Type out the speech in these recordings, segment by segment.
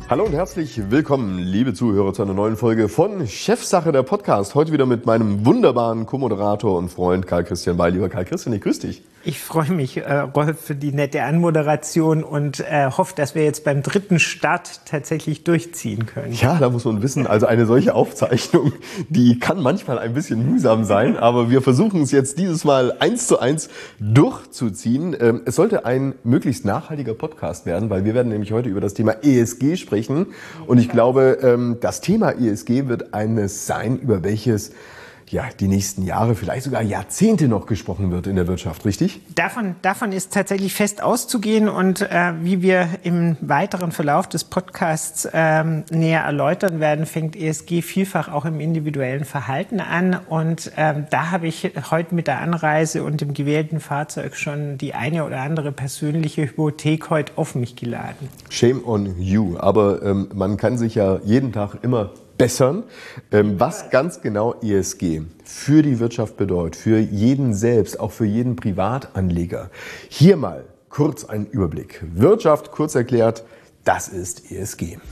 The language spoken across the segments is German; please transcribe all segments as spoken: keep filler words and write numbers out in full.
Hallo und herzlich willkommen, liebe Zuhörer, zu einer neuen Folge von Chefsache, der Podcast. Heute wieder mit meinem wunderbaren Co-Moderator und Freund Karl-Christian Bay. Lieber Karl-Christian, ich grüße dich. Ich freue mich, äh, Rolf, für die nette Anmoderation und äh, hoffe, dass wir jetzt beim dritten Start tatsächlich durchziehen können. Ja, da muss man wissen, also eine solche Aufzeichnung, die kann manchmal ein bisschen mühsam sein, aber wir versuchen es jetzt dieses Mal eins zu eins durchzuziehen. Ähm, es sollte ein möglichst nachhaltiger Podcast werden, weil wir werden nämlich heute über das Thema E S G sprechen. Und ich glaube, ähm, das Thema E S G wird eines sein, über welches ja, die nächsten Jahre, vielleicht sogar Jahrzehnte noch gesprochen wird in der Wirtschaft, richtig? Davon, davon ist tatsächlich fest auszugehen und äh, wie wir im weiteren Verlauf des Podcasts ähm, näher erläutern werden, fängt E S G vielfach auch im individuellen Verhalten an und ähm, da habe ich heute mit der Anreise und dem gewählten Fahrzeug schon die eine oder andere persönliche Hypothek heute auf mich geladen. Shame on you, aber ähm, man kann sich ja jeden Tag immer bessern. Ähm, was ganz genau E S G für die Wirtschaft bedeutet, für jeden selbst, auch für jeden Privatanleger. Hier mal kurz ein Überblick. Wirtschaft, kurz erklärt, das ist E S G.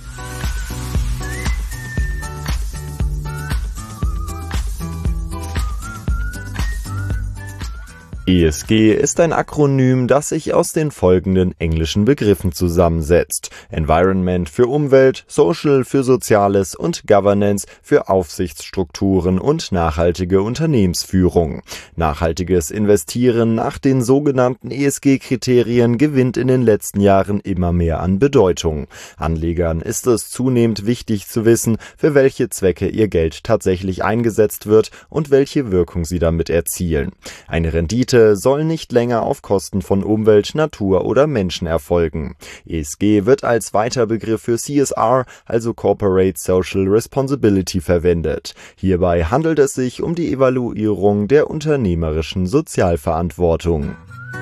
E S G ist ein Akronym, das sich aus den folgenden englischen Begriffen zusammensetzt. Environment für Umwelt, Social für Soziales und Governance für Aufsichtsstrukturen und nachhaltige Unternehmensführung. Nachhaltiges Investieren nach den sogenannten E S G-Kriterien gewinnt in den letzten Jahren immer mehr an Bedeutung. Anlegern ist es zunehmend wichtig zu wissen, für welche Zwecke ihr Geld tatsächlich eingesetzt wird und welche Wirkung sie damit erzielen. Eine Rendite soll nicht länger auf Kosten von Umwelt, Natur oder Menschen erfolgen. E S G wird als Weiterbegriff für C S R, also Corporate Social Responsibility, verwendet. Hierbei handelt es sich um die Evaluierung der unternehmerischen Sozialverantwortung.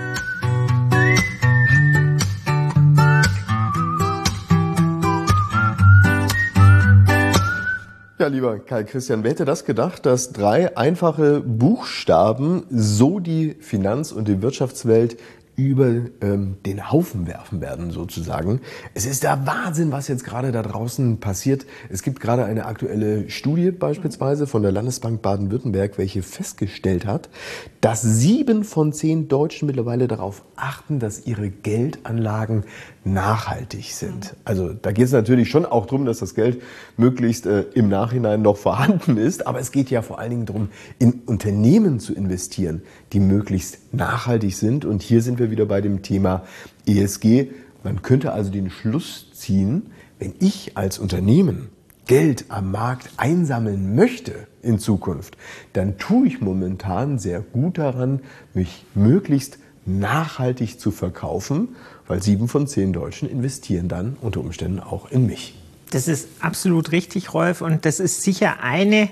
Ja, lieber Karl-Christian, wer hätte das gedacht, dass drei einfache Buchstaben so die Finanz- und die Wirtschaftswelt über ähm, den Haufen werfen werden, sozusagen. Es ist der Wahnsinn, was jetzt gerade da draußen passiert. Es gibt gerade eine aktuelle Studie beispielsweise von der Landesbank Baden-Württemberg, welche festgestellt hat, dass sieben von zehn Deutschen mittlerweile darauf achten, dass ihre Geldanlagen nachhaltig sind. Also da geht es natürlich schon auch darum, dass das Geld möglichst äh, im Nachhinein noch vorhanden ist, aber es geht ja vor allen Dingen darum, in Unternehmen zu investieren, die möglichst nachhaltig sind. Und hier sind wir wieder bei dem Thema E S G. Man könnte also den Schluss ziehen, wenn ich als Unternehmen Geld am Markt einsammeln möchte in Zukunft, dann tue ich momentan sehr gut daran, mich möglichst nachhaltig zu verkaufen, weil sieben von zehn Deutschen investieren dann unter Umständen auch in mich. Das ist absolut richtig, Rolf, und das ist sicher eine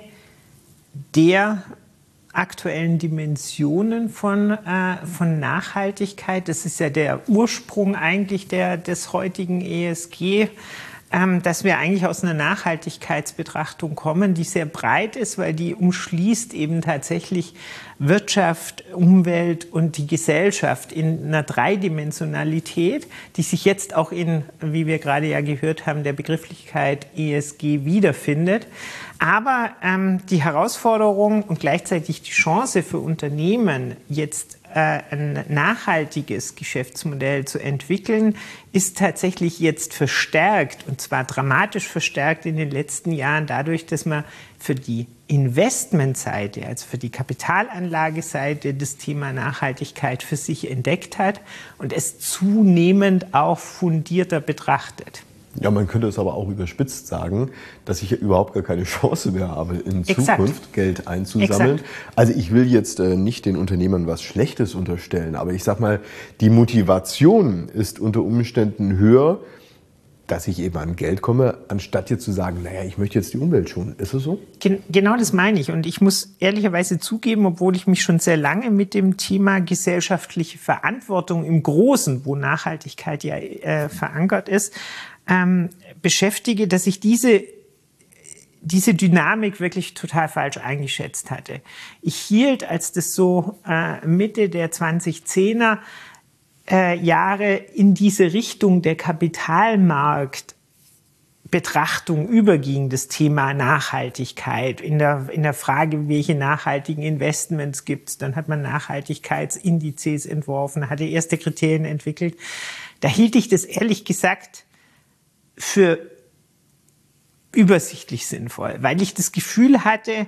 der aktuellen Dimensionen von, äh, von Nachhaltigkeit. Das ist ja der Ursprung eigentlich der, des heutigen E S G, ähm, dass wir eigentlich aus einer Nachhaltigkeitsbetrachtung kommen, die sehr breit ist, weil die umschließt eben tatsächlich Wirtschaft, Umwelt und die Gesellschaft in einer Dreidimensionalität, die sich jetzt auch in, wie wir gerade ja gehört haben, der Begrifflichkeit E S G wiederfindet. Aber ähm, die Herausforderung und gleichzeitig die Chance für Unternehmen, jetzt äh, ein nachhaltiges Geschäftsmodell zu entwickeln, ist tatsächlich jetzt verstärkt, und zwar dramatisch verstärkt in den letzten Jahren dadurch, dass man für die Investmentseite, also für die Kapitalanlageseite, das Thema Nachhaltigkeit für sich entdeckt hat und es zunehmend auch fundierter betrachtet. Ja, man könnte es aber auch überspitzt sagen, dass ich überhaupt gar keine Chance mehr habe, in Exakt. Zukunft Geld einzusammeln. Exakt. Also ich will jetzt äh, nicht den Unternehmern was Schlechtes unterstellen, aber ich sag mal, die Motivation ist unter Umständen höher, dass ich eben an Geld komme, anstatt jetzt zu sagen, naja, ich möchte jetzt die Umwelt schonen. Ist es so? Gen- Genau das meine ich. Und ich muss ehrlicherweise zugeben, obwohl ich mich schon sehr lange mit dem Thema gesellschaftliche Verantwortung im Großen, wo Nachhaltigkeit ja äh, verankert ist, ähm, beschäftige, dass ich diese diese Dynamik wirklich total falsch eingeschätzt hatte. Ich hielt, als das so äh, Mitte der zweitausendzehner äh, Jahre in diese Richtung der Kapitalmarkt Betrachtung überging, das Thema Nachhaltigkeit. In der, in der Frage, welche nachhaltigen Investments gibt es, dann hat man Nachhaltigkeitsindizes entworfen, hatte erste Kriterien entwickelt. Da hielt ich das ehrlich gesagt für übersichtlich sinnvoll, weil ich das Gefühl hatte,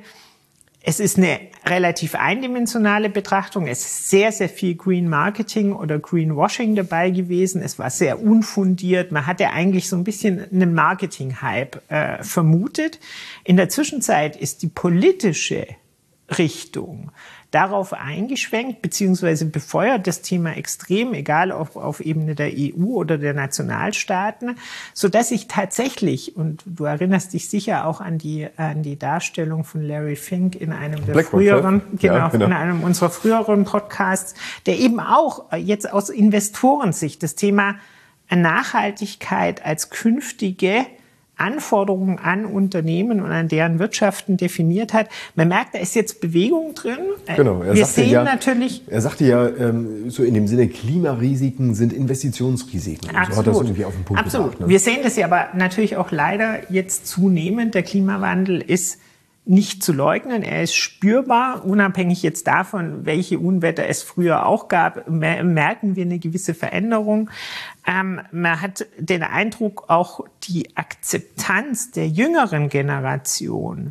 es ist eine relativ eindimensionale Betrachtung. Es ist sehr, sehr viel Green Marketing oder Greenwashing dabei gewesen. Es war sehr unfundiert. Man hatte eigentlich so ein bisschen einen Marketing-Hype äh, vermutet. In der Zwischenzeit ist die politische Richtung darauf eingeschwenkt, beziehungsweise befeuert das Thema extrem, egal ob auf Ebene der E U oder der Nationalstaaten, so dass ich tatsächlich, und du erinnerst dich sicher auch an die, an die Darstellung von Larry Fink in einem der Blackrock, früheren, genau, ja, genau, in einem unserer früheren Podcasts, der eben auch jetzt aus Investorensicht das Thema Nachhaltigkeit als künftige Anforderungen an Unternehmen und an deren Wirtschaften definiert hat. Man merkt, da ist jetzt Bewegung drin. Genau, er Wir sagte sehen ja, natürlich. Er sagte ja, ähm, so in dem Sinne, Klimarisiken sind Investitionsrisiken. Absolut. So hat er es irgendwie auf den Punkt Absolut. gebracht. Ne? Wir sehen das ja aber natürlich auch leider jetzt zunehmend. Der Klimawandel ist nicht zu leugnen. Er ist spürbar, unabhängig jetzt davon, welche Unwetter es früher auch gab, merken wir eine gewisse Veränderung. Ähm, man hat den Eindruck, auch die Akzeptanz der jüngeren Generation,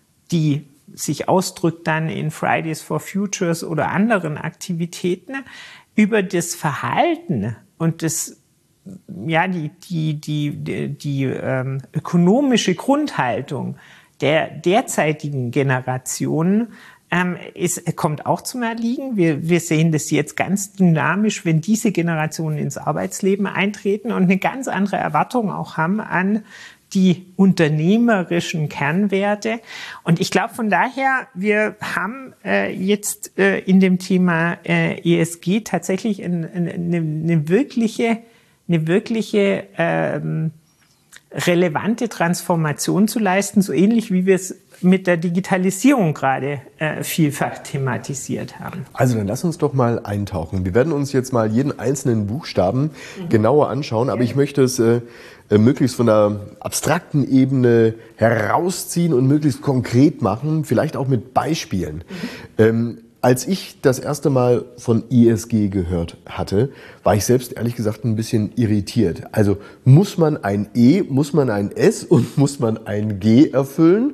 die sich ausdrückt dann in Fridays for Futures oder anderen Aktivitäten, über das Verhalten und das ja die die die die, die ähm, ökonomische Grundhaltung der derzeitigen Generationen ähm, ist, kommt auch zum Erliegen. Wir, wir sehen das jetzt ganz dynamisch, wenn diese Generationen ins Arbeitsleben eintreten und eine ganz andere Erwartung auch haben an die unternehmerischen Kernwerte. Und ich glaube von daher, wir haben äh, jetzt äh, in dem Thema äh, E S G tatsächlich eine, eine, eine wirkliche, eine wirkliche ähm, relevante Transformation zu leisten, so ähnlich wie wir es mit der Digitalisierung gerade äh, vielfach thematisiert haben. Also dann lass uns doch mal eintauchen. Wir werden uns jetzt mal jeden einzelnen Buchstaben mhm. genauer anschauen, aber ich möchte es äh, möglichst von der abstrakten Ebene herausziehen und möglichst konkret machen, vielleicht auch mit Beispielen. Mhm. Ähm, Als ich das erste Mal von E S G gehört hatte, war ich selbst ehrlich gesagt ein bisschen irritiert. Also muss man ein E, muss man ein S und muss man ein G erfüllen?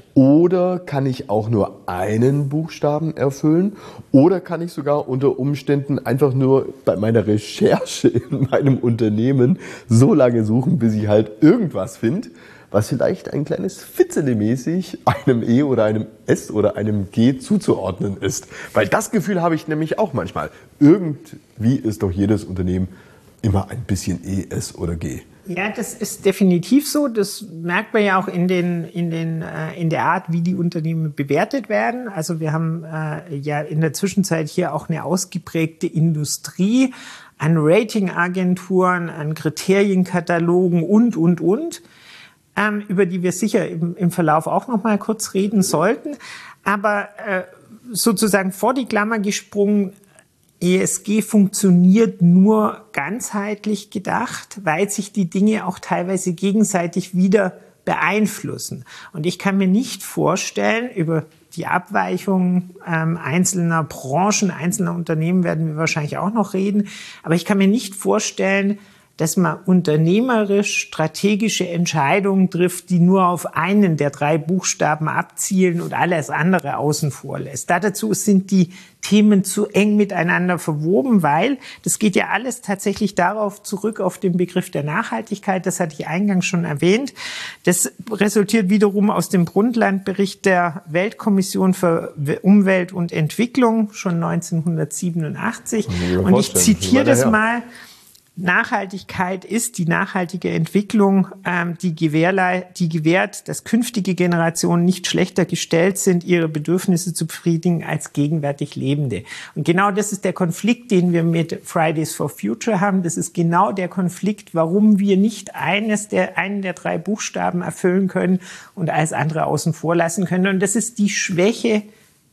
Oder kann ich auch nur einen Buchstaben erfüllen? Oder kann ich sogar unter Umständen einfach nur bei meiner Recherche in meinem Unternehmen so lange suchen, bis ich halt irgendwas finde, was vielleicht ein kleines Fitzele-mäßig einem E oder einem S oder einem G zuzuordnen ist. Weil das Gefühl habe ich nämlich auch manchmal. Irgendwie ist doch jedes Unternehmen immer ein bisschen E, S oder G. Ja, das ist definitiv so. Das merkt man ja auch in den, in den, äh, in der Art, wie die Unternehmen bewertet werden. Also wir haben äh, ja in der Zwischenzeit hier auch eine ausgeprägte Industrie an Ratingagenturen, an Kriterienkatalogen und, und, und. Ähm, über die wir sicher im, im Verlauf auch noch mal kurz reden sollten. Aber äh, sozusagen vor die Klammer gesprungen, E S G funktioniert nur ganzheitlich gedacht, weil sich die Dinge auch teilweise gegenseitig wieder beeinflussen. Und ich kann mir nicht vorstellen, über die Abweichungen ähm, einzelner Branchen, einzelner Unternehmen werden wir wahrscheinlich auch noch reden, aber ich kann mir nicht vorstellen, dass man unternehmerisch strategische Entscheidungen trifft, die nur auf einen der drei Buchstaben abzielen und alles andere außen vor lässt. Dazu sind die Themen zu eng miteinander verwoben, weil das geht ja alles tatsächlich darauf zurück, auf den Begriff der Nachhaltigkeit. Das hatte ich eingangs schon erwähnt. Das resultiert wiederum aus dem Brundtland-Bericht der Weltkommission für Umwelt und Entwicklung, schon neunzehnhundertsiebenundachtzig. Und ich zitiere das mal. Nachhaltigkeit ist die nachhaltige Entwicklung, ähm, die, gewährle- die gewährt, dass künftige Generationen nicht schlechter gestellt sind, ihre Bedürfnisse zu befriedigen als gegenwärtig Lebende. Und genau das ist der Konflikt, den wir mit Fridays for Future haben. Das ist genau der Konflikt, warum wir nicht eines der, einen der drei Buchstaben erfüllen können und alles andere außen vor lassen können. Und das ist die Schwäche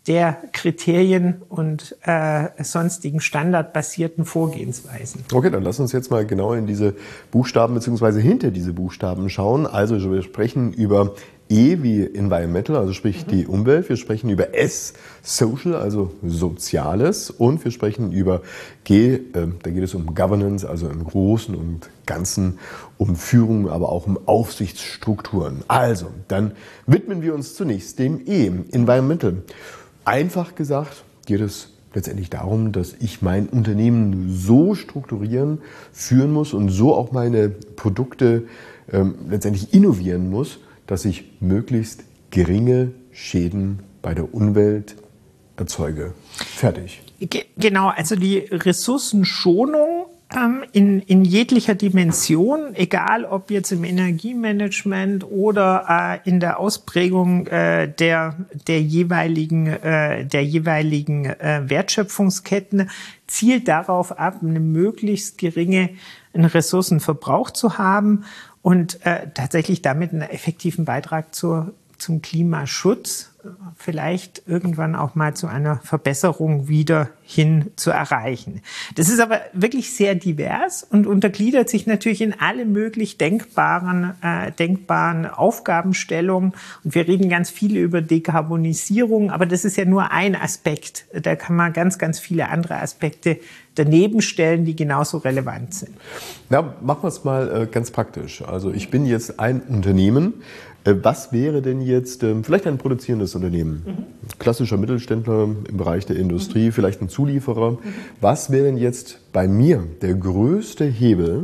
der Kriterien und äh, sonstigen standardbasierten Vorgehensweisen. Okay, dann lass uns jetzt mal genau in diese Buchstaben bzw. hinter diese Buchstaben schauen. Also wir sprechen über E wie Environmental, also sprich mhm. die Umwelt. Wir sprechen über S, Social, also Soziales. Und wir sprechen über G, äh, da geht es um Governance, also im Großen und Ganzen um Führung, aber auch um Aufsichtsstrukturen. Also, dann widmen wir uns zunächst dem E, Environmental. Einfach gesagt geht es letztendlich darum, dass ich mein Unternehmen so strukturieren, führen muss und so auch meine Produkte ähm, letztendlich innovieren muss, dass ich möglichst geringe Schäden bei der Umwelt erzeuge. Fertig. Genau, also die Ressourcenschonung ähm, in, in jeglicher Dimension, egal ob jetzt im Energiemanagement oder äh, in der Ausprägung äh, der, der jeweiligen, äh, der jeweiligen äh, Wertschöpfungsketten, zielt darauf ab, eine möglichst geringe Ressourcenverbrauch zu haben und äh, tatsächlich damit einen effektiven Beitrag zur, zum Klimaschutz, vielleicht irgendwann auch mal zu einer Verbesserung wieder hin zu erreichen. Das ist aber wirklich sehr divers und untergliedert sich natürlich in alle möglich denkbaren, äh, denkbaren Aufgabenstellungen. Und wir reden ganz viel über Dekarbonisierung, aber das ist ja nur ein Aspekt. Da kann man ganz, ganz viele andere Aspekte daneben stellen, die genauso relevant sind. Na, machen wir es mal äh, ganz praktisch. Also ich bin jetzt ein Unternehmen. Äh, was wäre denn jetzt ähm, vielleicht ein produzierendes Unternehmen? Mhm. Klassischer Mittelständler im Bereich der Industrie, mhm. vielleicht ein Zulieferer. Mhm. Was wäre denn jetzt bei mir der größte Hebel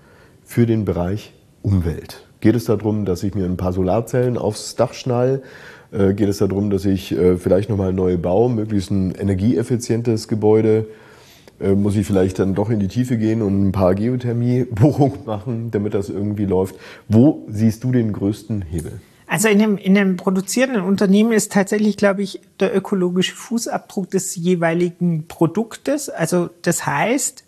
für den Bereich Umwelt? Geht es darum, dass ich mir ein paar Solarzellen aufs Dach schnall? Äh, geht es darum, dass ich äh, vielleicht nochmal neu baue, möglichst ein energieeffizientes Gebäude? Muss ich vielleicht dann doch in die Tiefe gehen und ein paar Geothermie-Bohrungen machen, damit das irgendwie läuft. Wo siehst du den größten Hebel? Also in einem, in einem produzierenden Unternehmen ist tatsächlich, glaube ich, der ökologische Fußabdruck des jeweiligen Produktes. Also das heißt,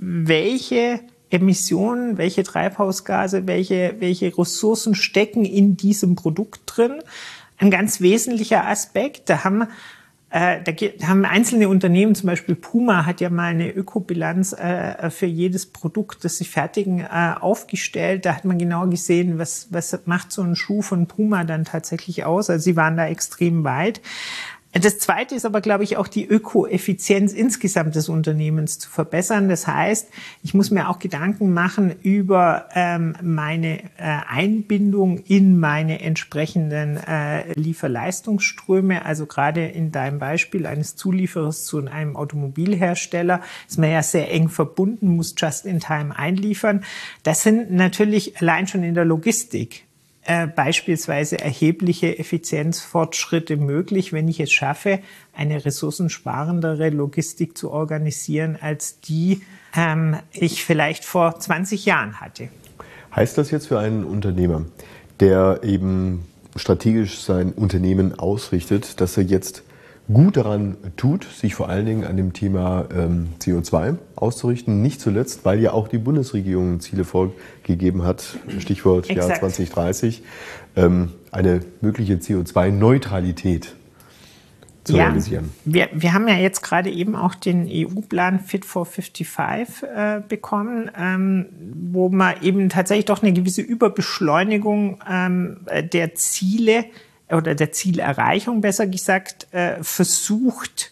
welche Emissionen, welche Treibhausgase, welche, welche Ressourcen stecken in diesem Produkt drin. Ein ganz wesentlicher Aspekt. Da haben Äh, da haben einzelne Unternehmen, zum Beispiel Puma hat ja mal eine Ökobilanz äh, für jedes Produkt, das sie fertigen, äh, aufgestellt. Da hat man genau gesehen, was, was macht so ein Schuh von Puma dann tatsächlich aus. Also sie waren da extrem weit. Das Zweite ist aber, glaube ich, auch die Ökoeffizienz insgesamt des Unternehmens zu verbessern. Das heißt, ich muss mir auch Gedanken machen über ähm, meine äh, Einbindung in meine entsprechenden äh, Lieferleistungsströme. Also gerade in deinem Beispiel eines Zulieferers zu einem Automobilhersteller ist man ja sehr eng verbunden, muss just in time einliefern. Das sind natürlich allein schon in der Logistik Äh, beispielsweise erhebliche Effizienzfortschritte möglich, wenn ich es schaffe, eine ressourcensparendere Logistik zu organisieren, als die ähm, ich vielleicht vor zwanzig Jahren hatte. Heißt das jetzt für einen Unternehmer, der eben strategisch sein Unternehmen ausrichtet, dass er jetzt gut daran tut, sich vor allen Dingen an dem Thema ähm, C O zwei auszurichten, nicht zuletzt, weil ja auch die Bundesregierung Ziele vorgegeben hat, Stichwort Exakt. Jahr zwanzig dreißig, ähm, eine mögliche C O zwei Neutralität zu ja, realisieren. Wir, wir haben ja jetzt gerade eben auch den E U-Plan Fit for fünfundfünfzig äh, bekommen, ähm, wo man eben tatsächlich doch eine gewisse Überbeschleunigung ähm, der Ziele oder der Zielerreichung, besser gesagt, äh, versucht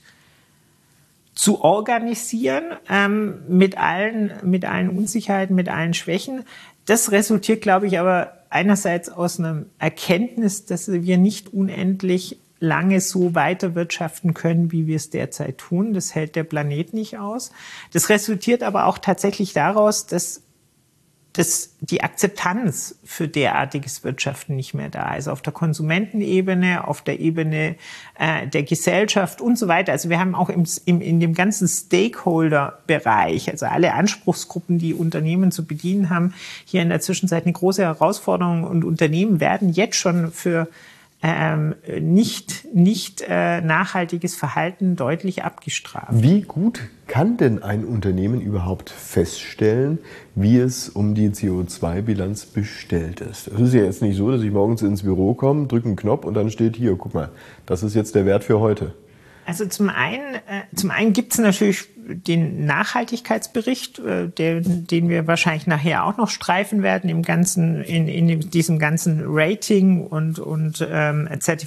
zu organisieren, ähm, mit allen, mit allen Unsicherheiten, mit allen Schwächen. Das resultiert, glaube ich, aber einerseits aus einer Erkenntnis, dass wir nicht unendlich lange so weiterwirtschaften können, wie wir es derzeit tun. Das hält der Planet nicht aus. Das resultiert aber auch tatsächlich daraus, dass dass die Akzeptanz für derartiges Wirtschaften nicht mehr da ist. Auf der Konsumentenebene, auf der Ebene äh, der Gesellschaft und so weiter. Also wir haben auch im, im, in dem ganzen Stakeholder-Bereich, also alle Anspruchsgruppen, die Unternehmen zu bedienen haben, hier in der Zwischenzeit eine große Herausforderung. Und Unternehmen werden jetzt schon für ähm, nicht, nicht äh, nachhaltiges Verhalten deutlich abgestraft. Wie gut kann denn ein Unternehmen überhaupt feststellen, wie es um die C O zwei Bilanz bestellt ist? Es ist ja jetzt nicht so, dass ich morgens ins Büro komme, drücke einen Knopf und dann steht hier, guck mal, das ist jetzt der Wert für heute. Also zum einen, äh, zum einen gibt es natürlich den Nachhaltigkeitsbericht, äh, der, den wir wahrscheinlich nachher auch noch streifen werden im ganzen, in, in diesem ganzen Rating und und ähm,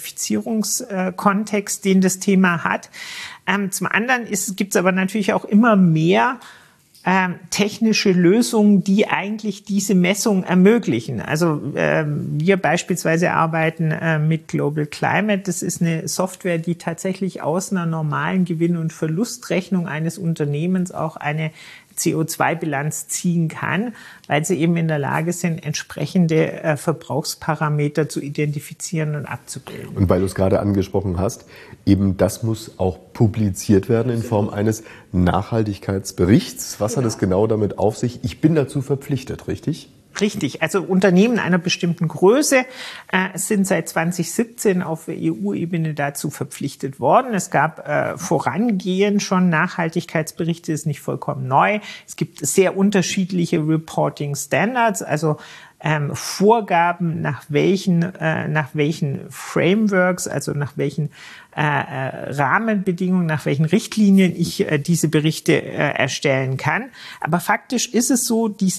Zertifizierungskontext, den das Thema hat. Ähm, zum anderen gibt es aber natürlich auch immer mehr Ähm, technische Lösungen, die eigentlich diese Messung ermöglichen. Also ähm, wir beispielsweise arbeiten äh, mit Global Climate. Das ist eine Software, die tatsächlich aus einer normalen Gewinn- und Verlustrechnung eines Unternehmens auch eine C O zwei Bilanz ziehen kann, weil sie eben in der Lage sind, entsprechende äh, Verbrauchsparameter zu identifizieren und abzubilden. Und weil du es gerade angesprochen hast, eben das muss auch publiziert werden in Form eines Nachhaltigkeitsberichts. Was hat es genau damit auf sich? Ich bin dazu verpflichtet, richtig? Richtig. Also Unternehmen einer bestimmten Größe äh, sind seit zwanzig siebzehn auf E U-Ebene dazu verpflichtet worden. Es gab äh, vorangehend schon Nachhaltigkeitsberichte, ist nicht vollkommen neu. Es gibt sehr unterschiedliche Reporting Standards, also ähm, Vorgaben, nach welchen, äh, nach welchen Frameworks, also nach welchen äh, äh, Rahmenbedingungen, nach welchen Richtlinien ich äh, diese Berichte äh, erstellen kann. Aber faktisch ist es so, diese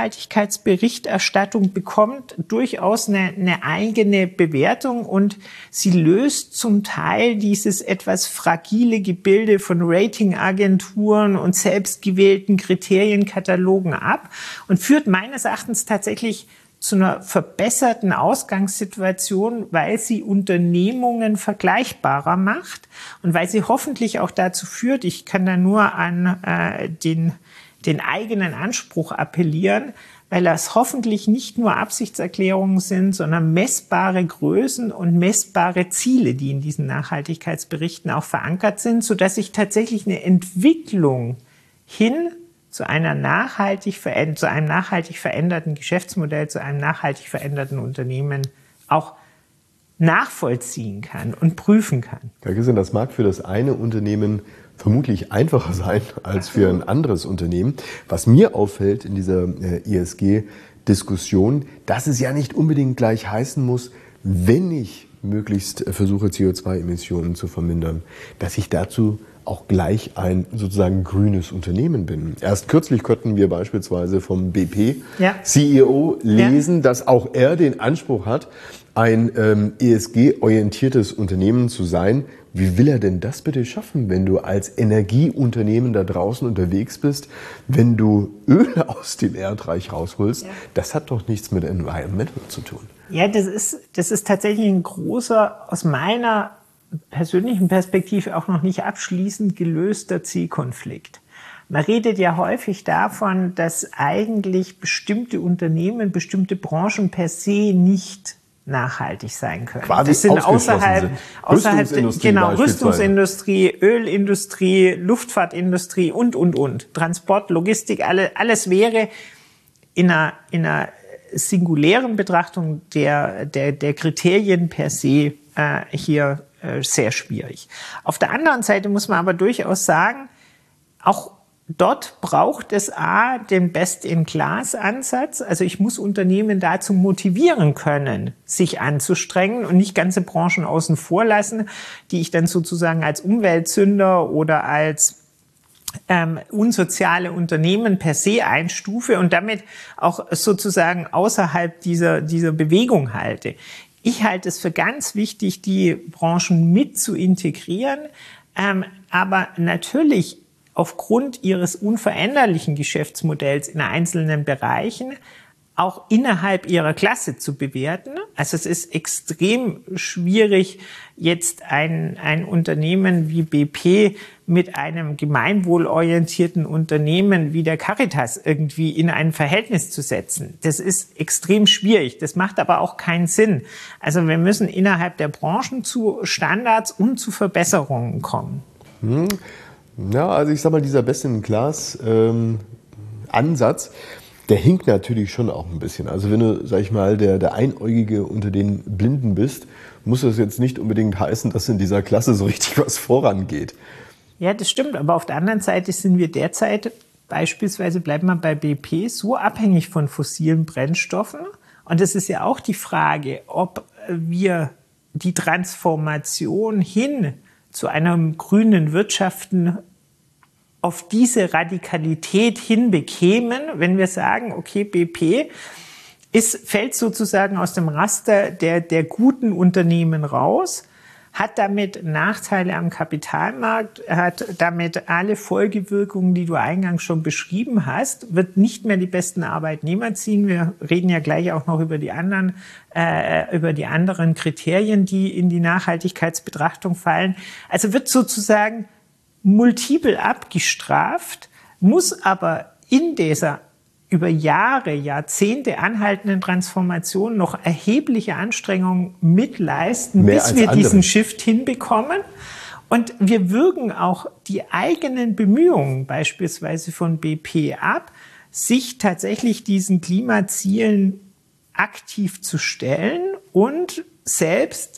Nachhaltigkeitsberichterstattung bekommt durchaus eine, eine eigene Bewertung und sie löst zum Teil dieses etwas fragile Gebilde von Ratingagenturen und selbstgewählten Kriterienkatalogen ab und führt meines Erachtens tatsächlich zu einer verbesserten Ausgangssituation, weil sie Unternehmungen vergleichbarer macht und weil sie hoffentlich auch dazu führt, ich kann da nur an äh, den, den eigenen Anspruch appellieren, weil das hoffentlich nicht nur Absichtserklärungen sind, sondern messbare Größen und messbare Ziele, die in diesen Nachhaltigkeitsberichten auch verankert sind, sodass sich tatsächlich eine Entwicklung hin zu einer nachhaltig veränder- zu einem nachhaltig veränderten Geschäftsmodell, zu einem nachhaltig veränderten Unternehmen auch nachvollziehen kann und prüfen kann. Herr Christian, das mag für das eine Unternehmen vermutlich einfacher sein als für ein anderes Unternehmen. Was mir auffällt in dieser äh, E S G-Diskussion, dass es ja nicht unbedingt gleich heißen muss, wenn ich möglichst versuche, C O zwei Emissionen zu vermindern, dass ich dazu auch gleich ein sozusagen grünes Unternehmen bin. Erst kürzlich konnten wir beispielsweise vom B P ja. C E O lesen, ja. dass auch er den Anspruch hat, ein ähm, E S G-orientiertes Unternehmen zu sein. Wie will er denn das bitte schaffen, wenn du als Energieunternehmen da draußen unterwegs bist, wenn du Öl aus dem Erdreich rausholst? Ja. Das hat doch nichts mit Environmental zu tun. Ja, das ist, das ist tatsächlich ein großer, aus meiner persönlichen Perspektive auch noch nicht abschließend gelöster Zielkonflikt. Man redet ja häufig davon, dass eigentlich bestimmte Unternehmen, bestimmte Branchen per se nicht nachhaltig sein können. Quasi das sind außerhalb, sind. außerhalb Rüstungsindustrie genau, Rüstungsindustrie, Ölindustrie, Luftfahrtindustrie und, und, und. Transport, Logistik, alle, alles wäre in einer, in einer singulären Betrachtung der, der, der Kriterien per se äh, hier sehr schwierig. Auf der anderen Seite muss man aber durchaus sagen, auch dort braucht es A, den Best-in-Class-Ansatz. Also ich muss Unternehmen dazu motivieren können, sich anzustrengen und nicht ganze Branchen außen vor lassen, die ich dann sozusagen als Umweltsünder oder als ähm, unsoziale Unternehmen per se einstufe und damit auch sozusagen außerhalb dieser, dieser Bewegung halte. Ich halte es für ganz wichtig, die Branchen mit zu integrieren, ähm, aber natürlich aufgrund ihres unveränderlichen Geschäftsmodells in einzelnen Bereichen auch innerhalb ihrer Klasse zu bewerten. Also es ist extrem schwierig, jetzt ein, ein Unternehmen wie B P mit einem gemeinwohlorientierten Unternehmen wie der Caritas irgendwie in ein Verhältnis zu setzen. Das ist extrem schwierig. Das macht aber auch keinen Sinn. Also wir müssen innerhalb der Branchen zu Standards und zu Verbesserungen kommen. Hm. Ja, also ich sag mal, dieser Best-in-Class-Ansatz, ähm, der hinkt natürlich schon auch ein bisschen. Also wenn du, sag ich mal, der, der Einäugige unter den Blinden bist, muss das jetzt nicht unbedingt heißen, dass in dieser Klasse so richtig was vorangeht. Ja, das stimmt. Aber auf der anderen Seite sind wir derzeit, beispielsweise bleiben wir bei B P, so abhängig von fossilen Brennstoffen. Und es ist ja auch die Frage, ob wir die Transformation hin zu einem grünen Wirtschaften auf diese Radikalität hinbekämen, wenn wir sagen, okay, B P ist, fällt sozusagen aus dem Raster der, der guten Unternehmen raus, hat damit Nachteile am Kapitalmarkt, hat damit alle Folgewirkungen, die du eingangs schon beschrieben hast, wird nicht mehr die besten Arbeitnehmer ziehen. Wir reden ja gleich auch noch über die anderen, äh, über die anderen Kriterien, die in die Nachhaltigkeitsbetrachtung fallen. Also wird sozusagen multiple abgestraft, muss aber in dieser über Jahre, Jahrzehnte anhaltenden Transformation noch erhebliche Anstrengungen mitleisten, Mehr bis wir andere. diesen Shift hinbekommen. Und wir würgen auch die eigenen Bemühungen, beispielsweise von B P, ab, sich tatsächlich diesen Klimazielen aktiv zu stellen und selbst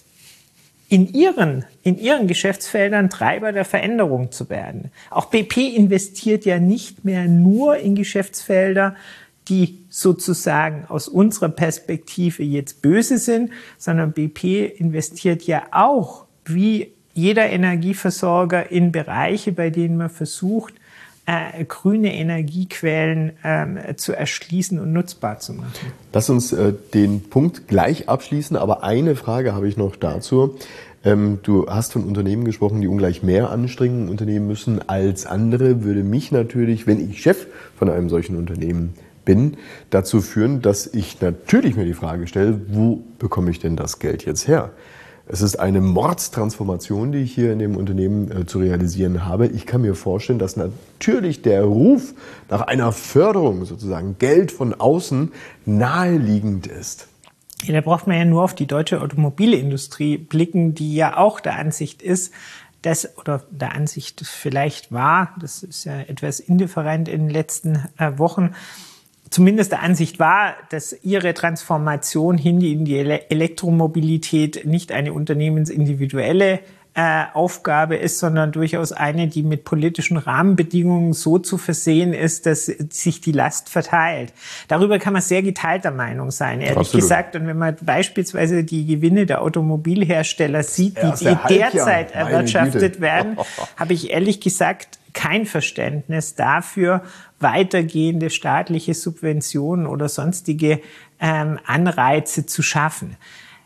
in ihren, in ihren Geschäftsfeldern Treiber der Veränderung zu werden. Auch B P investiert ja nicht mehr nur in Geschäftsfelder, die sozusagen aus unserer Perspektive jetzt böse sind, sondern B P investiert ja auch, wie jeder Energieversorger, in Bereiche, bei denen man versucht, äh, grüne Energiequellen äh, zu erschließen und nutzbar zu machen. Lass uns äh, den Punkt gleich abschließen, aber eine Frage habe ich noch dazu. Ähm, du hast von Unternehmen gesprochen, die ungleich mehr Anstrengungen unternehmen müssen als andere. Würde mich natürlich, wenn ich Chef von einem solchen Unternehmen bin, dazu führen, dass ich natürlich mir die Frage stelle, wo bekomme ich denn das Geld jetzt her? Es ist eine Mordstransformation, die ich hier in dem Unternehmen äh, zu realisieren habe. Ich kann mir vorstellen, dass natürlich der Ruf nach einer Förderung, sozusagen Geld von außen, naheliegend ist. Ja, da braucht man ja nur auf die deutsche Automobilindustrie blicken, die ja auch der Ansicht ist, dass, oder der Ansicht vielleicht war, das ist ja etwas indifferent in den letzten äh, Wochen, zumindest der Ansicht war, dass ihre Transformation hin in die Elektromobilität nicht eine unternehmensindividuelle äh, Aufgabe ist, sondern durchaus eine, die mit politischen Rahmenbedingungen so zu versehen ist, dass sich die Last verteilt. Darüber kann man sehr geteilter Meinung sein, ehrlich Absolut. gesagt. Und wenn man beispielsweise die Gewinne der Automobilhersteller sieht, die, die derzeit erwirtschaftet werden, habe ich ehrlich gesagt kein Verständnis dafür, weitergehende staatliche Subventionen oder sonstige ähm, Anreize zu schaffen.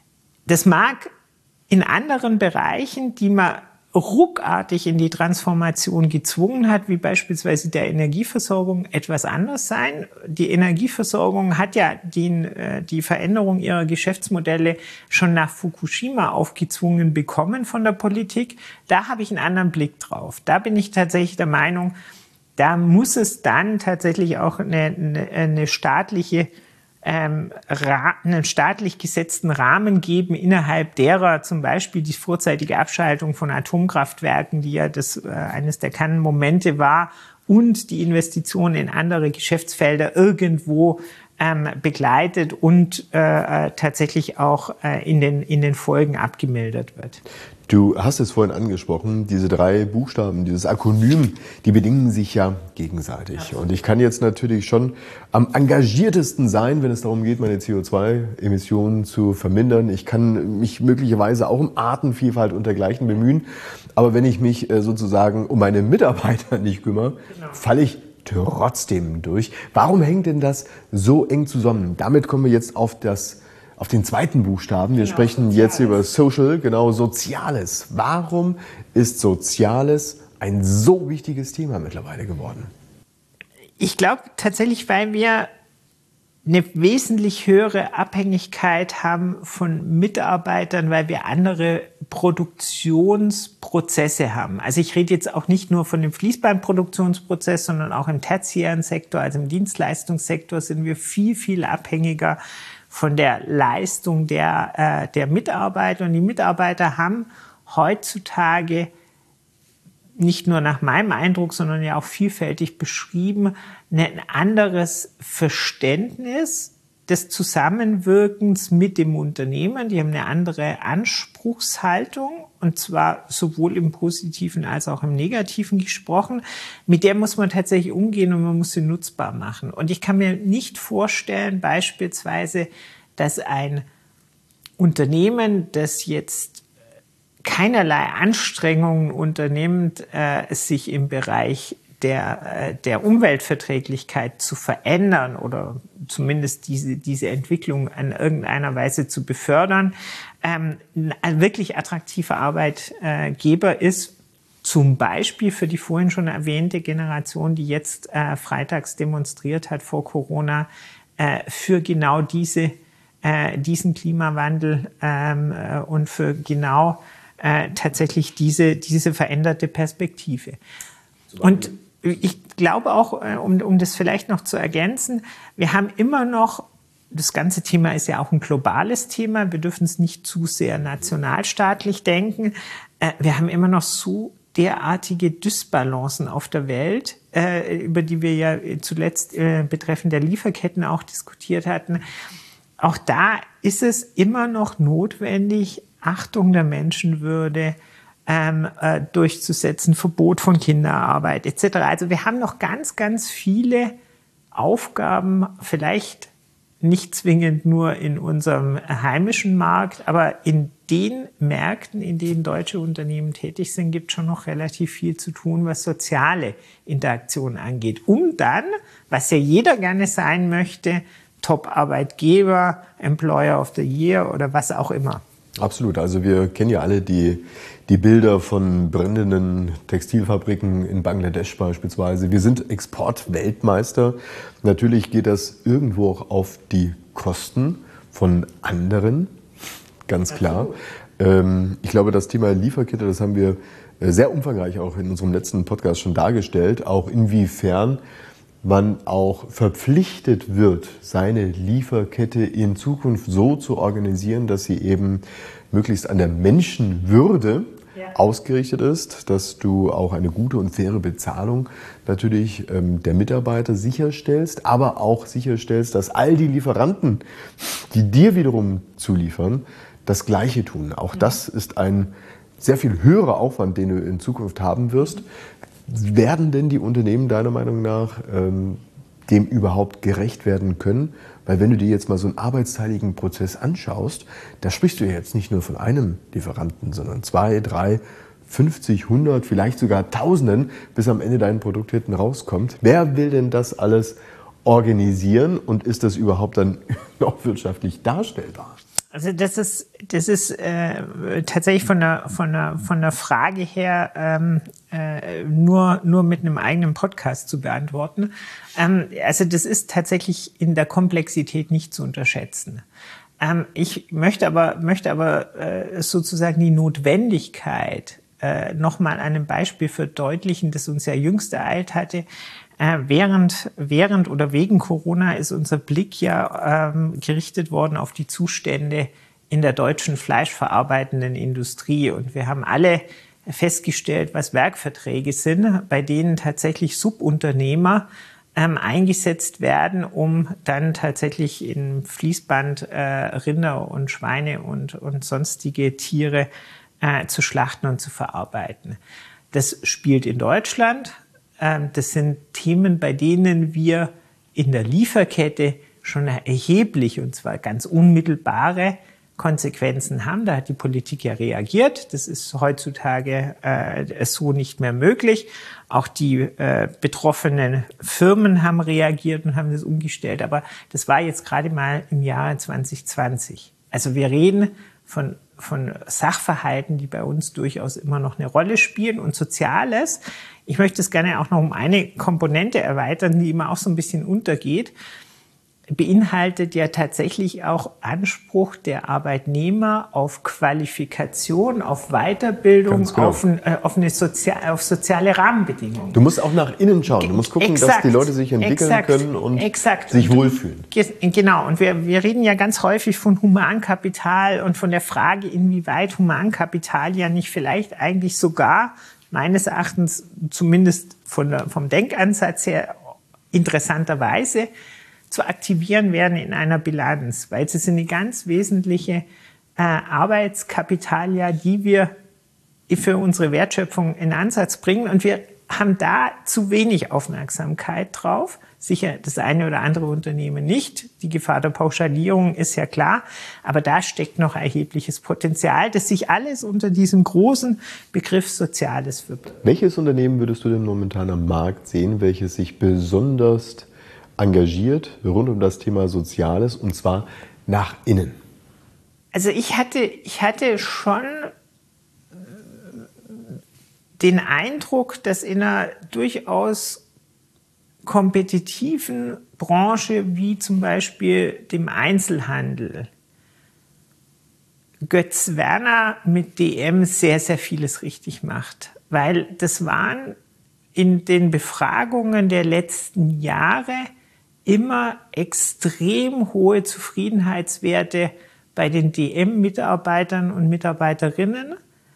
Das mag in anderen Bereichen, die man ruckartig in die Transformation gezwungen hat, wie beispielsweise der Energieversorgung, etwas anders sein. Die Energieversorgung hat ja die, die Veränderung ihrer Geschäftsmodelle schon nach Fukushima aufgezwungen bekommen von der Politik. Da habe ich einen anderen Blick drauf. Da bin ich tatsächlich der Meinung, da muss es dann tatsächlich auch eine, eine, eine staatliche Ähm, einen staatlich gesetzten Rahmen geben, innerhalb derer zum Beispiel die vorzeitige Abschaltung von Atomkraftwerken, die ja das äh, eines der Kernmomente war, und die Investition in andere Geschäftsfelder irgendwo ähm, begleitet und äh, tatsächlich auch äh, in den, in den Folgen abgemildert wird. Du hast es vorhin angesprochen, diese drei Buchstaben, dieses Akronym, die bedingen sich ja gegenseitig. Absolut. Und ich kann jetzt natürlich schon am engagiertesten sein, wenn es darum geht, meine C O zwei Emissionen zu vermindern. Ich kann mich möglicherweise auch um Artenvielfalt und dergleichen bemühen. Aber wenn ich mich sozusagen um meine Mitarbeiter nicht kümmere, genau, falle ich trotzdem durch. Warum hängt denn das so eng zusammen? Damit kommen wir jetzt auf das Auf den zweiten Buchstaben. Wir genau, sprechen Soziales. Jetzt über Social, genau, Soziales. Warum ist Soziales ein so wichtiges Thema mittlerweile geworden? Ich glaube tatsächlich, weil wir eine wesentlich höhere Abhängigkeit haben von Mitarbeitern, weil wir andere Produktionsprozesse haben. Also ich rede jetzt auch nicht nur von dem Fließbandproduktionsprozess, sondern auch im tertiären Sektor, also im Dienstleistungssektor sind wir viel, viel abhängiger von der Leistung der, äh, der Mitarbeiter. Und die Mitarbeiter haben heutzutage nicht nur nach meinem Eindruck, sondern ja auch vielfältig beschrieben, ein anderes Verständnis des Zusammenwirkens mit dem Unternehmen. Die haben eine andere Anspruchshaltung, und zwar sowohl im Positiven als auch im Negativen gesprochen. Mit der muss man tatsächlich umgehen und man muss sie nutzbar machen. Und ich kann mir nicht vorstellen, beispielsweise, dass ein Unternehmen, das jetzt keinerlei Anstrengungen unternimmt, äh, sich im Bereich der, äh, der Umweltverträglichkeit zu verändern oder zumindest diese, diese Entwicklung in irgendeiner Weise zu befördern, ähm, ein wirklich attraktiver Arbeitgeber ist, zum Beispiel für die vorhin schon erwähnte Generation, die jetzt äh, freitags demonstriert hat vor Corona, äh, für genau diese, äh, diesen Klimawandel ähm, äh, und für genau äh, tatsächlich diese, diese veränderte Perspektive. Und ich glaube auch, äh, um, um das vielleicht noch zu ergänzen, wir haben immer noch, das ganze Thema ist ja auch ein globales Thema, wir dürfen es nicht zu sehr nationalstaatlich denken, äh, wir haben immer noch so derartige Dysbalancen auf der Welt, äh, über die wir ja zuletzt äh, betreffend der Lieferketten auch diskutiert hatten. Auch da ist es immer noch notwendig, Achtung der Menschenwürde ähm, äh, durchzusetzen, Verbot von Kinderarbeit et cetera. Also wir haben noch ganz, ganz viele Aufgaben, vielleicht nicht zwingend nur in unserem heimischen Markt, aber in den Märkten, in denen deutsche Unternehmen tätig sind, gibt es schon noch relativ viel zu tun, was soziale Interaktion angeht. Um dann, was ja jeder gerne sein möchte, Top-Arbeitgeber, Employer of the Year oder was auch immer. Absolut. Also wir kennen ja alle die, die Bilder von brennenden Textilfabriken in Bangladesch beispielsweise. Wir sind Exportweltmeister. Natürlich geht das irgendwo auch auf die Kosten von anderen, ganz klar. Ähm, ich glaube, das Thema Lieferkette, das haben wir sehr umfangreich auch in unserem letzten Podcast schon dargestellt, auch inwiefern man auch verpflichtet wird, seine Lieferkette in Zukunft so zu organisieren, dass sie eben möglichst an der Menschenwürde ja. ausgerichtet ist, dass du auch eine gute und faire Bezahlung natürlich ähm, der Mitarbeiter sicherstellst, aber auch sicherstellst, dass all die Lieferanten, die dir wiederum zuliefern, das Gleiche tun. Auch das ist ein sehr viel höherer Aufwand, den du in Zukunft haben wirst. Werden denn die Unternehmen deiner Meinung nach ähm, dem überhaupt gerecht werden können? Weil wenn du dir jetzt mal so einen arbeitsteiligen Prozess anschaust, da sprichst du ja jetzt nicht nur von einem Lieferanten, sondern zwei, drei, fünfzig, hundert, vielleicht sogar Tausenden, bis am Ende dein Produkt hinten rauskommt. Wer will denn das alles organisieren und ist das überhaupt dann noch wirtschaftlich darstellbar? Also das ist das ist äh, tatsächlich von der von der von der Frage her ähm, äh, nur nur mit einem eigenen Podcast zu beantworten. Ähm, also das ist tatsächlich in der Komplexität nicht zu unterschätzen. Ähm, ich möchte aber möchte aber äh, sozusagen die Notwendigkeit äh, noch mal an einem Beispiel verdeutlichen, das uns ja jüngst ereilt hatte. Während, während oder wegen Corona ist unser Blick ja ähm, gerichtet worden auf die Zustände in der deutschen fleischverarbeitenden Industrie. Und wir haben alle festgestellt, was Werkverträge sind, bei denen tatsächlich Subunternehmer ähm, eingesetzt werden, um dann tatsächlich in Fließband äh, Rinder und Schweine und, und sonstige Tiere äh, zu schlachten und zu verarbeiten. Das spielt in Deutschland. Das sind Themen, bei denen wir in der Lieferkette schon erheblich, und zwar ganz unmittelbare Konsequenzen haben. Da hat die Politik ja reagiert. Das ist heutzutage äh, so nicht mehr möglich. Auch die äh, betroffenen Firmen haben reagiert und haben das umgestellt. Aber das war jetzt gerade mal im Jahre zwanzig zwanzig. Also wir reden von von Sachverhalten, die bei uns durchaus immer noch eine Rolle spielen. Und Soziales, ich möchte es gerne auch noch um eine Komponente erweitern, die immer auch so ein bisschen untergeht, beinhaltet ja tatsächlich auch Anspruch der Arbeitnehmer auf Qualifikation, auf Weiterbildung, genau. auf, äh, auf, eine Sozial, auf soziale Rahmenbedingungen. Du musst auch nach innen schauen. Du musst gucken, exakt, dass die Leute sich entwickeln exakt, können und exakt. sich wohlfühlen. Genau. Und wir, wir reden ja ganz häufig von Humankapital und von der Frage, inwieweit Humankapital ja nicht vielleicht eigentlich sogar meines Erachtens zumindest von der, vom Denkansatz her interessanterweise zu aktivieren werden in einer Bilanz, weil es ist eine ganz wesentliche äh, Arbeitskapitalia, die wir für unsere Wertschöpfung in Ansatz bringen. Und wir haben da zu wenig Aufmerksamkeit drauf. Sicher das eine oder andere Unternehmen nicht. Die Gefahr der Pauschalierung ist ja klar. Aber da steckt noch erhebliches Potenzial, das sich alles unter diesem großen Begriff Soziales verbirgt. Welches Unternehmen würdest du denn momentan am Markt sehen, welches sich besonders engagiert rund um das Thema Soziales, und zwar nach innen? Also ich hatte, ich hatte schon den Eindruck, dass in einer durchaus kompetitiven Branche wie zum Beispiel dem Einzelhandel Götz Werner mit D M sehr, sehr vieles richtig macht. Weil das waren in den Befragungen der letzten Jahre immer extrem hohe Zufriedenheitswerte bei den D M-Mitarbeitern und Mitarbeiterinnen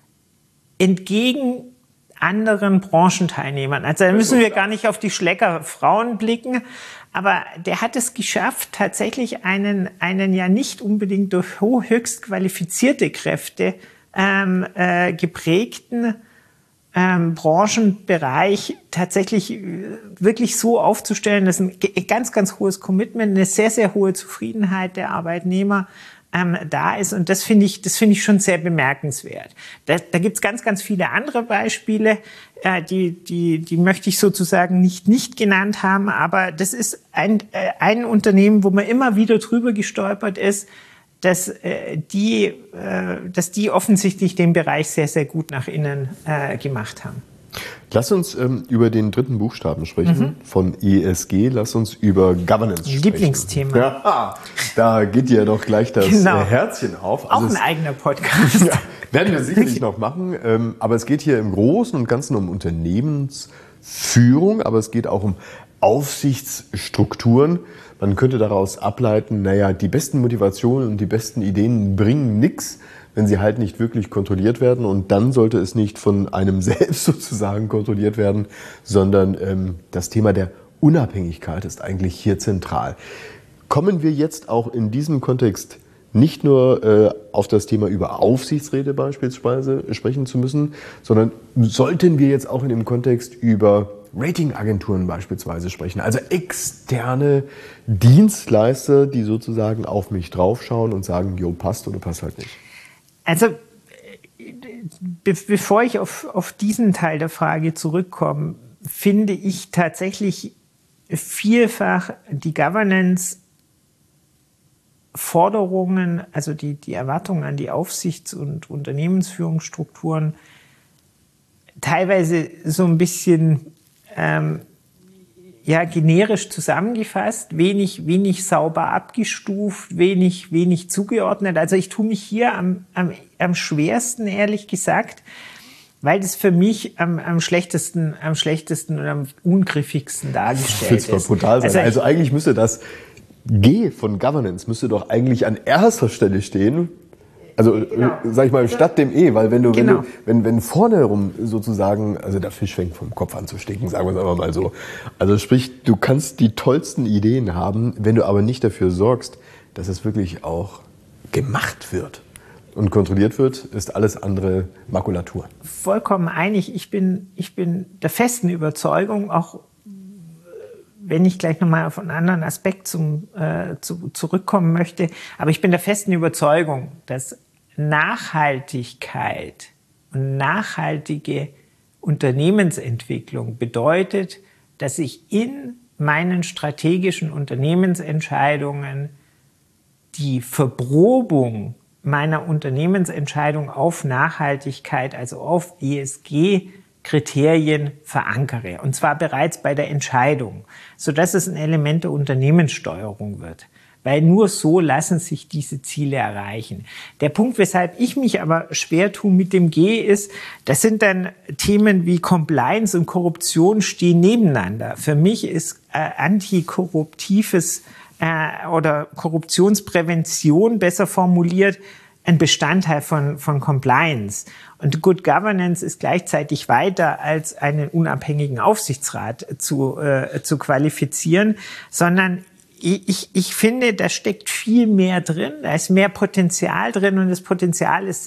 entgegen anderen Branchenteilnehmern. Also da müssen wir gar nicht auf die Schlägerfrauen blicken, aber der hat es geschafft, tatsächlich einen, einen ja nicht unbedingt durch höchst qualifizierte Kräfte ähm, äh, geprägten ähm, Branchenbereich tatsächlich äh, wirklich so aufzustellen, dass ein ganz, ganz hohes Commitment, eine sehr, sehr hohe Zufriedenheit der Arbeitnehmer Ähm, da ist. Und das finde ich, das finde ich schon sehr bemerkenswert. Da, da gibt's ganz, ganz viele andere Beispiele, äh, die, die, die möchte ich sozusagen nicht, nicht genannt haben. Aber das ist ein, äh, ein Unternehmen, wo man immer wieder drüber gestolpert ist, dass, äh, die, äh, dass die offensichtlich den Bereich sehr, sehr gut nach innen äh, gemacht haben. Lass uns ähm, über den dritten Buchstaben sprechen, mhm. von E S G. Lass uns über Governance sprechen. Lieblingsthema. Ja, da geht dir doch gleich das genau. Herzchen auf. Also auch ein eigener Podcast. Ja, werden wir sicherlich noch machen. Ähm, aber es geht hier im Großen und Ganzen um Unternehmensführung, aber es geht auch um Aufsichtsstrukturen. Man könnte daraus ableiten, naja, die besten Motivationen und die besten Ideen bringen nichts, wenn sie halt nicht wirklich kontrolliert werden. Und dann sollte es nicht von einem selbst sozusagen kontrolliert werden, sondern ähm, das Thema der Unabhängigkeit ist eigentlich hier zentral. Kommen wir jetzt auch in diesem Kontext nicht nur äh, auf das Thema über Aufsichtsräte beispielsweise sprechen zu müssen, sondern sollten wir jetzt auch in dem Kontext über Ratingagenturen beispielsweise sprechen, also externe Dienstleister, die sozusagen auf mich draufschauen und sagen, jo, passt oder passt halt nicht. Also, be- bevor ich auf, auf diesen Teil der Frage zurückkomme, finde ich tatsächlich vielfach die Governance-Forderungen, also die, die Erwartungen an die Aufsichts- und Unternehmensführungsstrukturen teilweise so ein bisschen ähm, ja, generisch zusammengefasst, wenig, wenig sauber abgestuft, wenig, wenig zugeordnet. Also ich tue mich hier am, am, am schwersten, ehrlich gesagt, weil das für mich am, am schlechtesten, am schlechtesten und am ungriffigsten dargestellt ist. Das wird brutal sein. Also, also eigentlich müsste das G von Governance müsste doch eigentlich an erster Stelle stehen. Also, genau. Sag ich mal, statt dem E, weil wenn du, genau. wenn du, wenn, wenn vorne rum sozusagen, also der Fisch fängt vom Kopf an zu stinken, sagen wir es einfach mal so. Also sprich, du kannst die tollsten Ideen haben, wenn du aber nicht dafür sorgst, dass es wirklich auch gemacht wird und kontrolliert wird, ist alles andere Makulatur. Vollkommen einig. Ich bin, ich bin der festen Überzeugung, auch wenn ich gleich nochmal auf einen anderen Aspekt zum, äh, zu, zurückkommen möchte, aber ich bin der festen Überzeugung, dass Nachhaltigkeit und nachhaltige Unternehmensentwicklung bedeutet, dass ich in meinen strategischen Unternehmensentscheidungen die Verprobung meiner Unternehmensentscheidung auf Nachhaltigkeit, also auf E S G-Kriterien verankere. Und zwar bereits bei der Entscheidung, sodass es ein Element der Unternehmenssteuerung wird. Weil nur so lassen sich diese Ziele erreichen. Der Punkt, weshalb ich mich aber schwer tue mit dem G, ist, das sind dann Themen wie Compliance und Korruption stehen nebeneinander. Für mich ist äh, antikorruptives äh, oder Korruptionsprävention, besser formuliert, ein Bestandteil von, von Compliance. Und Good Governance ist gleichzeitig weiter als einen unabhängigen Aufsichtsrat zu, äh, zu qualifizieren, sondern Ich, ich finde, da steckt viel mehr drin, da ist mehr Potenzial drin und das Potenzial ist,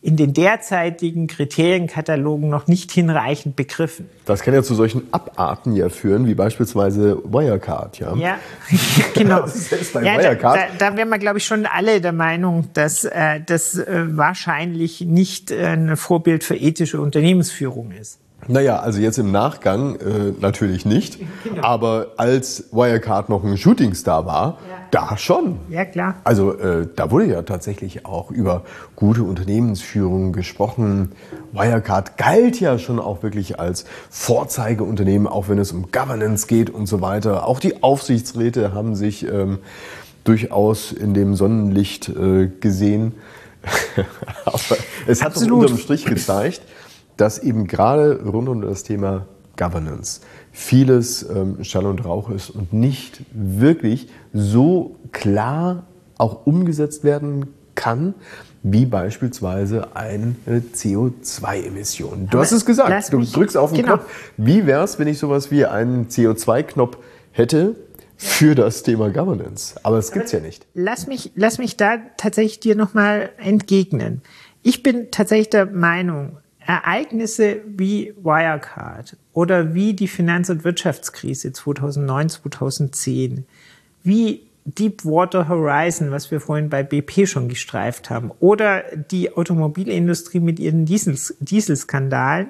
in den derzeitigen Kriterienkatalogen noch nicht hinreichend begriffen. Das kann ja zu solchen Abarten ja führen, wie beispielsweise Wirecard. Ja, ja genau. Selbst bei ja, Wirecard. Da, da wären wir, glaube ich, schon alle der Meinung, dass äh, das äh, wahrscheinlich nicht äh, ein Vorbild für ethische Unternehmensführung ist. Naja, also jetzt im Nachgang äh, natürlich nicht, Genau. aber als Wirecard noch ein Shootingstar war, Ja. da schon. Ja, klar. Also äh, da wurde ja tatsächlich auch über gute Unternehmensführung gesprochen. Wirecard galt ja schon auch wirklich als Vorzeigeunternehmen, auch wenn es um Governance geht und so weiter. Auch die Aufsichtsräte haben sich ähm, durchaus in dem Sonnenlicht äh, gesehen. Aber es hat Absolut. doch unterm Strich gezeigt, dass eben gerade rund um das Thema Governance vieles ähm, Schall und Rauch ist und nicht wirklich so klar auch umgesetzt werden kann, wie beispielsweise eine C O zwei Emission. Du Aber hast es gesagt, lass du mich- drückst auf den genau. Knopf. Wie wäre es, wenn ich sowas wie einen C O zwei Knopf hätte für das Thema Governance? Aber es gibt's ja nicht. Lass mich, lass mich da tatsächlich dir nochmal entgegnen. Ich bin tatsächlich der Meinung, Ereignisse wie Wirecard oder wie die Finanz- und Wirtschaftskrise zweitausendneun, zweitausendzehn, wie Deepwater Horizon, was wir vorhin bei B P schon gestreift haben, oder die Automobilindustrie mit ihren Diesels, Dieselskandalen,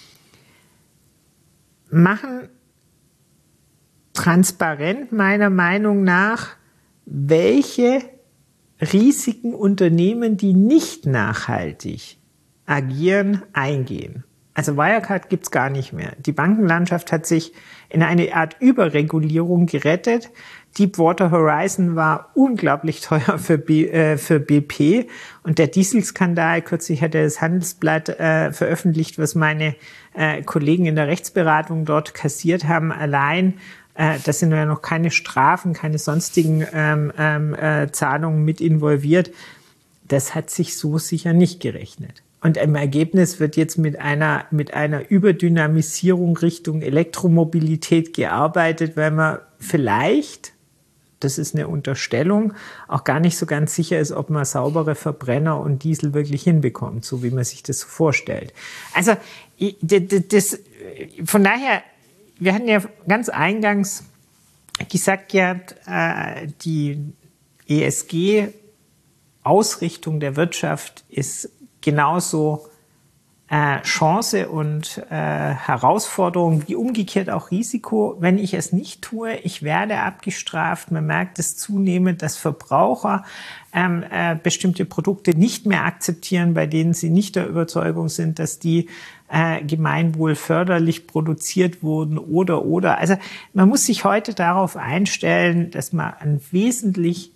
machen transparent meiner Meinung nach, welche Risiken Unternehmen, die nicht nachhaltig agieren, eingehen. Also Wirecard gibt's gar nicht mehr. Die Bankenlandschaft hat sich in eine Art Überregulierung gerettet. Deepwater Horizon war unglaublich teuer für, B, äh, für B P. Und der Dieselskandal, kürzlich hat das Handelsblatt äh, veröffentlicht, was meine äh, Kollegen in der Rechtsberatung dort kassiert haben. Allein, äh, da sind ja noch keine Strafen, keine sonstigen ähm, ähm, äh, Zahlungen mit involviert. Das hat sich so sicher nicht gerechnet. Und im Ergebnis wird jetzt mit einer, mit einer Überdynamisierung Richtung Elektromobilität gearbeitet, weil man vielleicht, das ist eine Unterstellung, auch gar nicht so ganz sicher ist, ob man saubere Verbrenner und Diesel wirklich hinbekommt, so wie man sich das so vorstellt. Also, das, von daher, wir hatten ja ganz eingangs gesagt, ja, die E S G-Ausrichtung der Wirtschaft ist genauso äh, Chance und äh, Herausforderung wie umgekehrt auch Risiko. Wenn ich es nicht tue, ich werde abgestraft. Man merkt es zunehmend, dass Verbraucher ähm, äh, bestimmte Produkte nicht mehr akzeptieren, bei denen sie nicht der Überzeugung sind, dass die äh, gemeinwohlförderlich produziert wurden oder, oder. Also man muss sich heute darauf einstellen, dass man ein wesentlich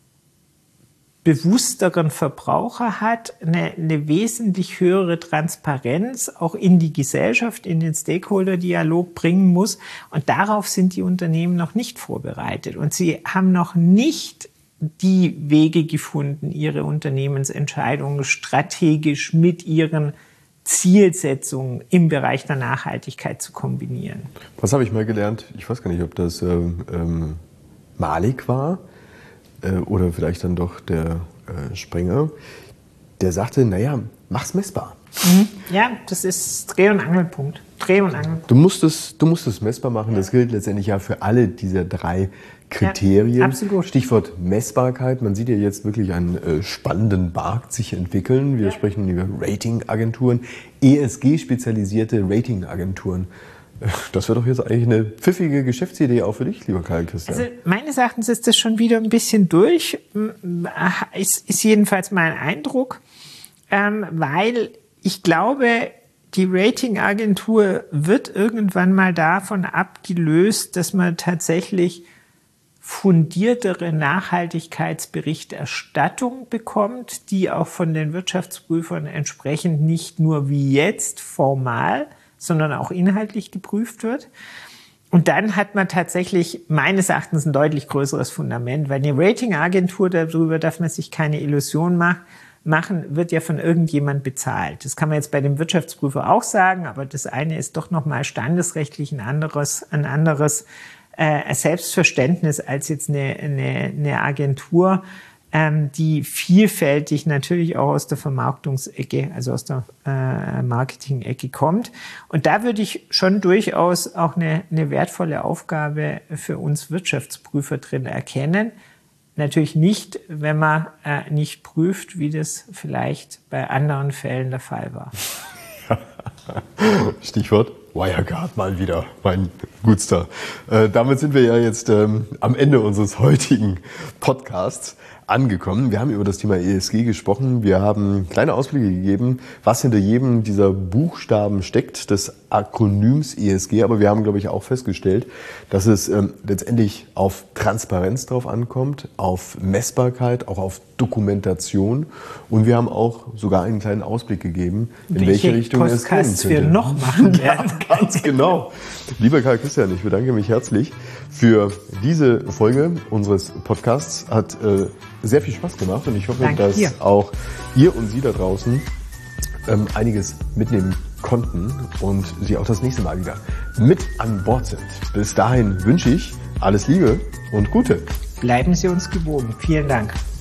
bewussteren Verbraucher hat, eine, eine wesentlich höhere Transparenz auch in die Gesellschaft, in den Stakeholder-Dialog bringen muss. Und darauf sind die Unternehmen noch nicht vorbereitet. Und sie haben noch nicht die Wege gefunden, ihre Unternehmensentscheidungen strategisch mit ihren Zielsetzungen im Bereich der Nachhaltigkeit zu kombinieren. Was habe ich mal gelernt? Ich weiß gar nicht, ob das ähm, ähm, Malik war. Oder vielleicht dann doch der äh, Springer, der sagte, naja, mach's messbar. Mhm. Ja, das ist Dreh- und Angelpunkt. Dreh- und Angelpunkt. Du musst es, du musst es messbar machen. Ja. Das gilt letztendlich ja für alle dieser drei Kriterien. Ja, absolut. Stichwort Messbarkeit. Man sieht ja jetzt wirklich einen äh, spannenden Markt sich entwickeln. Wir ja. sprechen über Ratingagenturen, E S G-spezialisierte Ratingagenturen. Das wäre doch jetzt eigentlich eine pfiffige Geschäftsidee auch für dich, lieber Karl-Christian. Also meines Erachtens ist das schon wieder ein bisschen durch, ist, ist jedenfalls mein Eindruck, ähm, weil ich glaube, die Ratingagentur wird irgendwann mal davon abgelöst, dass man tatsächlich fundiertere Nachhaltigkeitsberichterstattung bekommt, die auch von den Wirtschaftsprüfern entsprechend nicht nur wie jetzt formal, sondern auch inhaltlich geprüft wird. Und dann hat man tatsächlich meines Erachtens ein deutlich größeres Fundament, weil eine Ratingagentur, darüber darf man sich keine Illusion machen, wird ja von irgendjemand bezahlt. Das kann man jetzt bei dem Wirtschaftsprüfer auch sagen, aber das eine ist doch nochmal standesrechtlich ein anderes, ein anderes äh, Selbstverständnis als jetzt eine, eine, eine Agentur, ähm, die vielfältig natürlich auch aus der Vermarktungsecke, also aus der äh, Marketing-Ecke kommt. Und da würde ich schon durchaus auch eine, eine wertvolle Aufgabe für uns Wirtschaftsprüfer drin erkennen. Natürlich nicht, wenn man äh, nicht prüft, wie das vielleicht bei anderen Fällen der Fall war. Stichwort Wirecard mal wieder, mein Gutster. Äh, damit sind wir ja jetzt ähm, am Ende unseres heutigen Podcasts angekommen. Wir haben über das Thema E S G gesprochen. Wir haben kleine Ausblicke gegeben, was hinter jedem dieser Buchstaben steckt, des Akronyms E S G. Aber wir haben, glaube ich, auch festgestellt, dass es ähm, letztendlich auf Transparenz drauf ankommt, auf Messbarkeit, auch auf Dokumentation. Und wir haben auch sogar einen kleinen Ausblick gegeben, in welche, welche Richtung es gehen könnte. wir noch machen werden. Ja, ganz genau. Lieber Karl Christian, ich bedanke mich herzlich für diese Folge unseres Podcasts. Hat äh, sehr viel Spaß gemacht und ich hoffe, Danke dass dir. auch ihr und Sie da draußen ähm, einiges mitnehmen konnten und Sie auch das nächste Mal wieder mit an Bord sind. Bis dahin wünsche ich alles Liebe und Gute. Bleiben Sie uns gewogen. Vielen Dank.